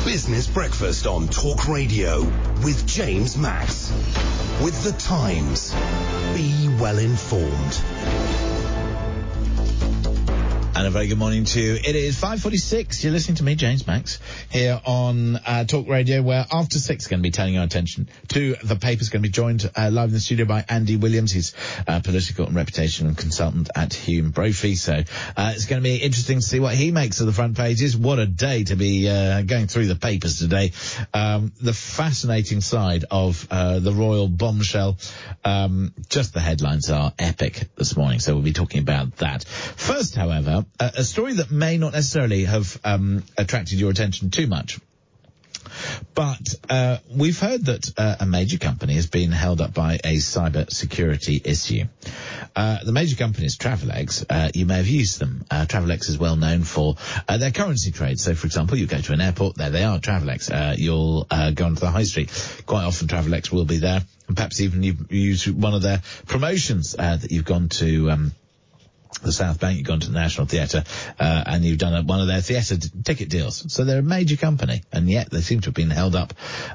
Business Breakfast on Talk Radio with James Max. With The Times. Be well informed. And a very good morning to you. It is 5:46. You're listening to me, James Max, here on Talk Radio, where after 6 going to be turning our attention to the papers. Going to be joined live in the studio by Andy Williams. He's political and reputation consultant at Hume Brophy. So it's going to be interesting to see what he makes of the front pages. What a day to be going through the papers today. The fascinating side of the royal bombshell. Just the headlines are epic this morning, so we'll be talking about that. First, however, a story that may not necessarily have attracted your attention too much. But we've heard that a major company has been held up by a cyber security issue. The major company is Travelex. You may have used them. Travelex is well known for their currency trade. So, for example, you go to an airport, there they are, Travelex. You'll go onto the high street. Quite often Travelex will be there. And perhaps even you use one of their promotions that you've gone to the South Bank, you've gone to the National Theatre, and you've done one of their theatre ticket deals. So they're a major company, and yet they seem to have been held up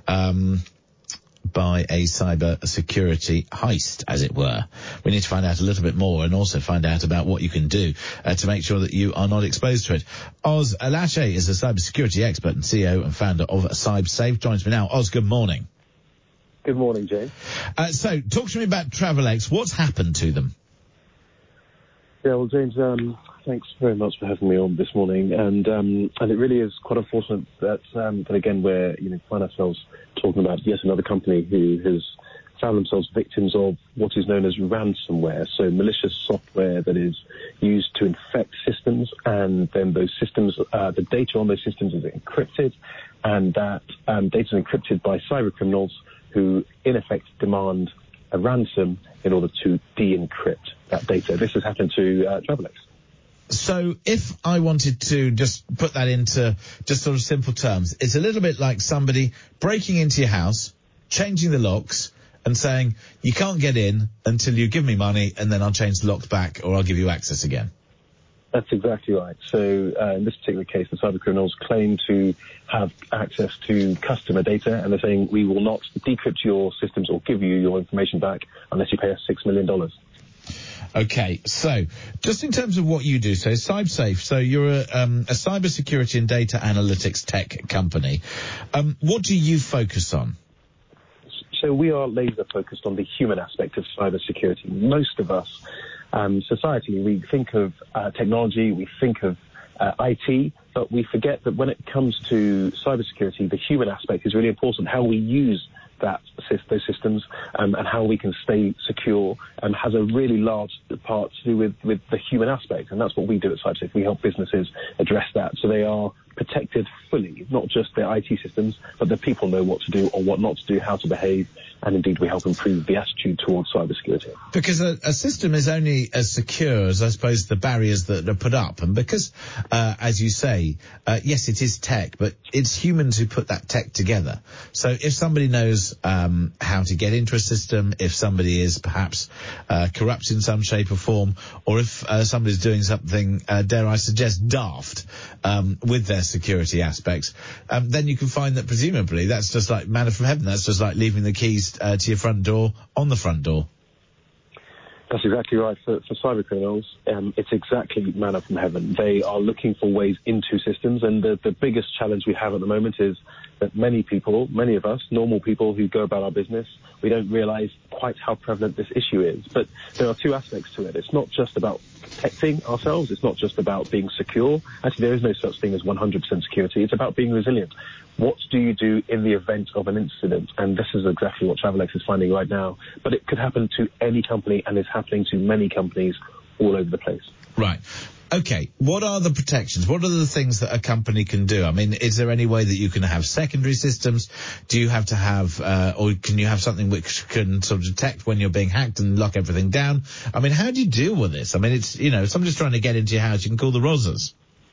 by a cyber security heist, as it were. We need to find out a little bit more and also find out about what you can do to make sure that you are not exposed to it. Oz Alashe is a cyber security expert and CEO and founder of CybSafe. Joins me now. Oz, good morning. Good morning, James. So talk to me about Travelex. What's happened to them? Yeah, well, James, thanks very much for having me on this morning. And it really is quite unfortunate that again, we're, find ourselves talking about yet another company who has found themselves victims of what is known as ransomware. So malicious software that is used to infect systems, and then those systems, the data on those systems is encrypted, and that data is encrypted by cyber criminals who, in effect, demand a ransom in order to de-encrypt that data. This has happened to Travelex. So if I wanted to just put that into just sort of simple terms, it's a little bit like somebody breaking into your house, changing the locks, and saying, you can't get in until you give me money, and then I'll change the locks back, or I'll give you access again. That's exactly right. So in this particular case, the cyber criminals claim to have access to customer data, and they're saying, we will not decrypt your systems or give you your information back unless you pay us $6 million. Okay, so just in terms of what you do, so CybSafe, so you're a cybersecurity and data analytics tech company. What do you focus on? So we are laser focused on the human aspect of cybersecurity. Most of us, society, we think of technology, we think of IT, but we forget that when it comes to cybersecurity, the human aspect is really important. How we use those systems and how we can stay secure has a really large part to do with the human aspect, and that's what we do at CybSafe. We help businesses address that so they are protected fully, not just their IT systems, but the people know what to do or what not to do, how to behave, and indeed we help improve the attitude towards cybersecurity. Because a system is only as secure as, I suppose, the barriers that are put up. And because, as you say, yes, it is tech, but it's humans who put that tech together. So if somebody knows how to get into a system, if somebody is perhaps corrupt in some shape or form, or if somebody's doing something, dare I suggest, daft with their security aspects, then you can find that presumably that's just like manna from heaven. That's just like leaving the keys to your front door on the front door. That's exactly right. For cyber criminals, it's exactly manna from heaven. They are looking for ways into systems, and the biggest challenge we have at the moment is that many of us, normal people who go about our business, we don't realize quite how prevalent this issue is. But there are two aspects to it. It's not just about protecting ourselves. It's not just about being secure. Actually, there is no such thing as 100% security. It's about being resilient. What do you do in the event of an incident? And this is exactly what Travelex is finding right now. But it could happen to any company, and it's happening to many companies all over the place. Right. Okay, what are the protections? What are the things that a company can do? I mean, is there any way that you can have secondary systems? Do you have to have, or can you have something which can sort of detect when you're being hacked and lock everything down? I mean, how do you deal with this? I mean, it's, if somebody's trying to get into your house, you can call the Rozzers.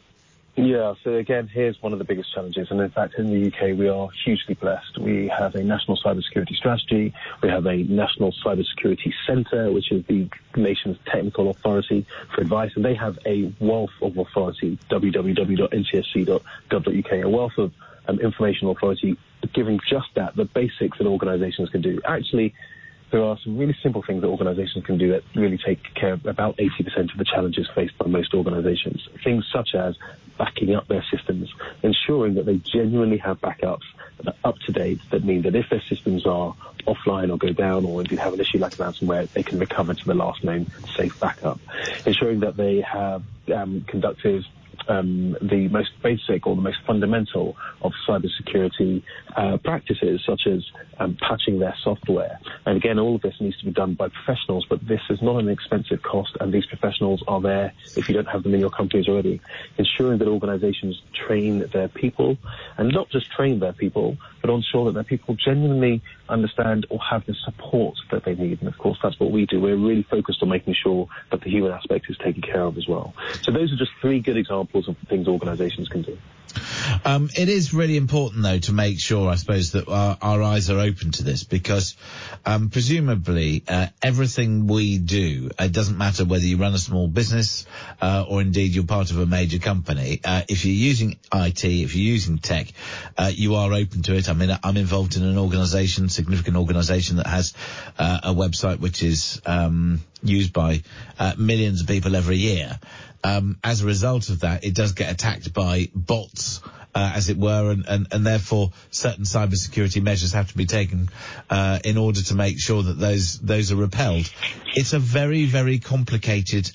Yeah, so again, here's one of the biggest challenges. And in fact, in the UK, we are hugely blessed. We have a national cybersecurity strategy. We have a national cybersecurity centre, which is the nation's technical authority for advice. And they have a wealth of authority, www.ncsc.gov.uk, a wealth of information authority giving just that, the basics that organisations can do. Actually, there are some really simple things that organisations can do that really take care of about 80% of the challenges faced by most organisations. Things such as backing up their systems, ensuring that they genuinely have backups that are up to date, that mean that if their systems are offline or go down or indeed have an issue like ransomware, they can recover to the last known safe backup. Ensuring that they have conducted the most basic or the most fundamental of cybersecurity practices, such as patching their software. And again, all of this needs to be done by professionals, but this is not an expensive cost, and these professionals are there if you don't have them in your companies already. Ensuring that organizations train their people, and not just train their people, but ensure that their people genuinely understand or have the support that they need. And of course, that's what we do. We're really focused on making sure that the human aspect is taken care of as well. So those are just three good examples of the things organizations can do. It is really important, though, to make sure, I suppose, that our eyes are open to this, because presumably everything we do, it doesn't matter whether you run a small business or indeed you're part of a major company, if you're using IT, if you're using tech, you are open to it. I mean, I'm involved in an organisation, significant organisation, that has a website which is used by millions of people every year. As a result of that, it does get attacked by bots, as it were, and therefore certain cybersecurity measures have to be taken in order to make sure that those are repelled. It's a very, very complicated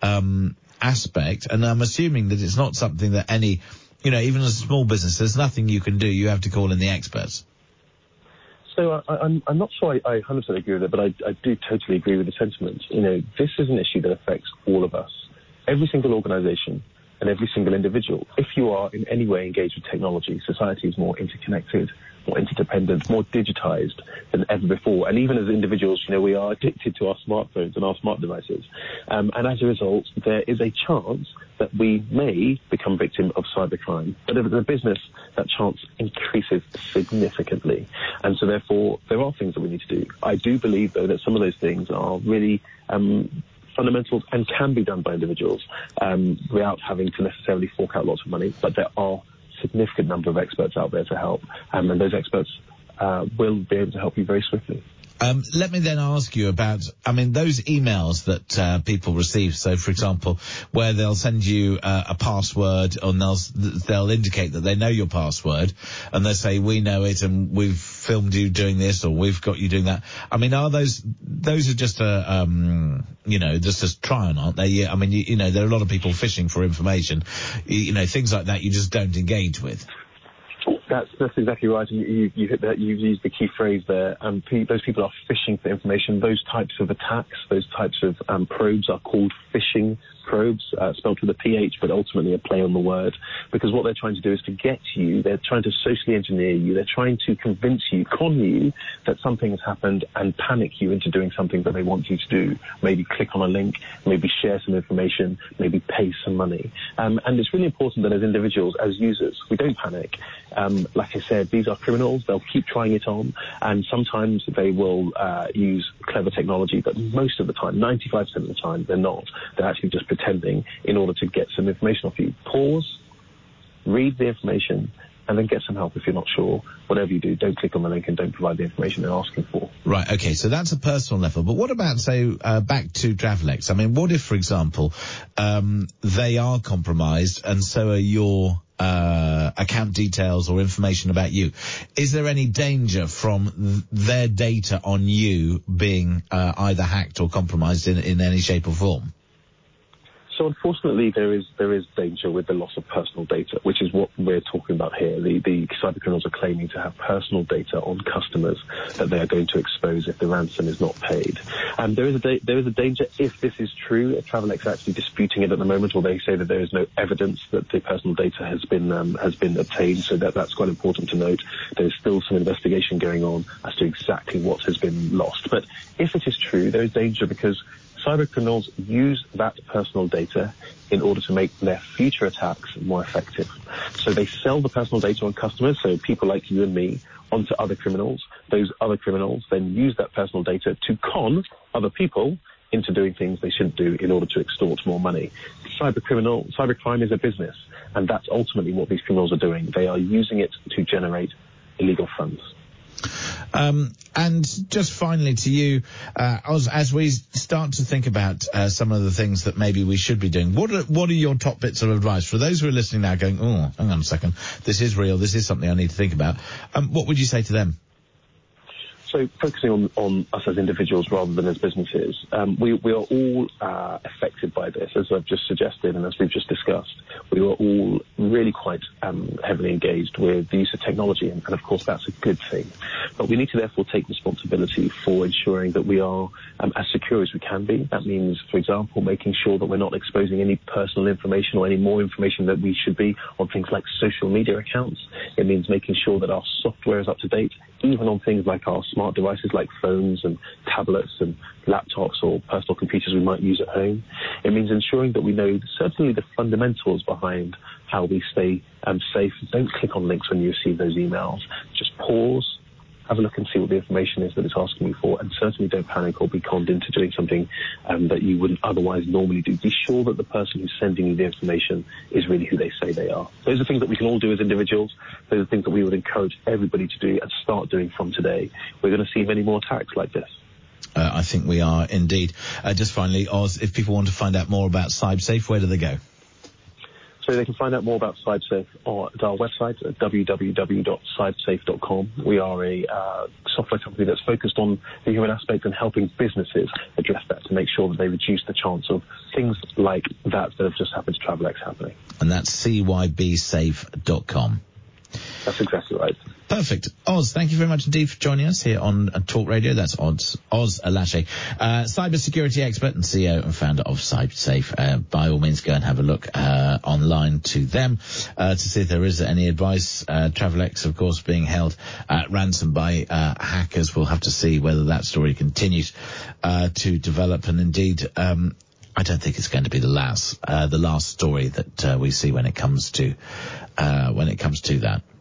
aspect, and I'm assuming that it's not something that even as a small business, there's nothing you can do. You have to call in the experts. So I'm not sure I 100% agree with it, but I do totally agree with the sentiment. This is an issue that affects all of us. Every single organization and every single individual. If you are in any way engaged with technology, society is more interconnected, more interdependent, more digitized than ever before. And even as individuals, we are addicted to our smartphones and our smart devices. And as a result, there is a chance that we may become victim of cybercrime. But as a business, that chance increases significantly. And so therefore, there are things that we need to do. I do believe, though, that some of those things are really fundamentals and can be done by individuals without having to necessarily fork out lots of money. But there are a significant number of experts out there to help, and those experts will be able to help you very swiftly. Let me then ask you about, those emails that people receive. So, for example, where they'll send you a password, and they'll indicate that they know your password, and they say, we know it, and we've filmed you doing this, or we've got you doing that. Are those are just just a try on, aren't they? There are a lot of people fishing for information. Things like that you just don't engage with. That's exactly right. You hit that. You've used the key phrase there. Those people are fishing for information. Those types of attacks, those types of probes are called phishing probes, spelled with a PH, but ultimately a play on the word, because what they're trying to do is to get you. They're trying to socially engineer you. They're trying to convince you, con you, that something has happened and panic you into doing something that they want you to do. Maybe click on a link, maybe share some information, maybe pay some money. And it's really important that as individuals, as users, we don't panic. Like I said, these are criminals. They'll keep trying it on, and sometimes they will use clever technology, but most of the time, 95% of the time, they're not. They're actually just pretending in order to get some information off you. Pause, read the information, and then get some help if you're not sure. Whatever you do, don't click on the link and don't provide the information they're asking for. Right, okay, so that's a personal level. But what about, say, back to Travelex? What if, for example, they are compromised and so are your account details or information about you? Is there any danger from their data on you being either hacked or compromised in any shape or form? So unfortunately, there is danger with the loss of personal data, which is what we're talking about here. The cybercriminals are claiming to have personal data on customers that they are going to expose if the ransom is not paid. And there is a danger if this is true. Travelex are actually disputing it at the moment, or they say that there is no evidence that the personal data has been obtained. So that's quite important to note. There's still some investigation going on as to exactly what has been lost. But if it is true, there is danger because cyber criminals use that personal data in order to make their future attacks more effective. So they sell the personal data on customers, so people like you and me, onto other criminals. Those other criminals then use that personal data to con other people into doing things they shouldn't do in order to extort more money. Cybercrime is a business, and that's ultimately what these criminals are doing. They are using it to generate illegal funds. And just finally to you, as we start to think about some of the things that maybe we should be doing, what are your top bits of advice for those who are listening now going, oh, hang on a second, this is real, this is something I need to think about? What would you say to them? So focusing on us as individuals rather than as businesses, we are all affected by this, as I've just suggested and as we've just discussed. We are all really quite heavily engaged with the use of technology, and of course that's a good thing. But we need to therefore take responsibility for ensuring that we are as secure as we can be. That means, for example, making sure that we're not exposing any personal information or any more information that we should be on things like social media accounts. It means making sure that our software is up to date, even on things like our smart devices like phones and tablets and laptops or personal computers we might use at home. It means ensuring that we know certainly the fundamentals behind how we stay safe. Don't click on links when you receive those emails. Just pause, have a look and see what the information is that it's asking you for, and certainly don't panic or be conned into doing something that you wouldn't otherwise normally do. Be sure that the person who's sending you the information is really who they say they are. Those are things that we can all do as individuals. Those are things that we would encourage everybody to do and start doing from today. We're going to see many more attacks like this. I think we are indeed. Just finally, Oz, if people want to find out more about CyberSafe, where do they go? So they can find out more about CyberSafe at our website at www.cybersafe.com. We are a software company that's focused on the human aspect and helping businesses address that to make sure that they reduce the chance of things like that have just happened to Travelex happening. And that's cybsafe.com. That's exactly right. Perfect. Oz, thank you very much indeed for joining us here on Talk Radio. That's Oz Alache, cybersecurity expert and CEO and founder of CyberSafe. By all means, go and have a look online to them to see if there is any advice. Travelex, of course, being held at ransom by hackers. We'll have to see whether that story continues to develop. And indeed, I don't think it's going to be the last story that we see when it comes to that.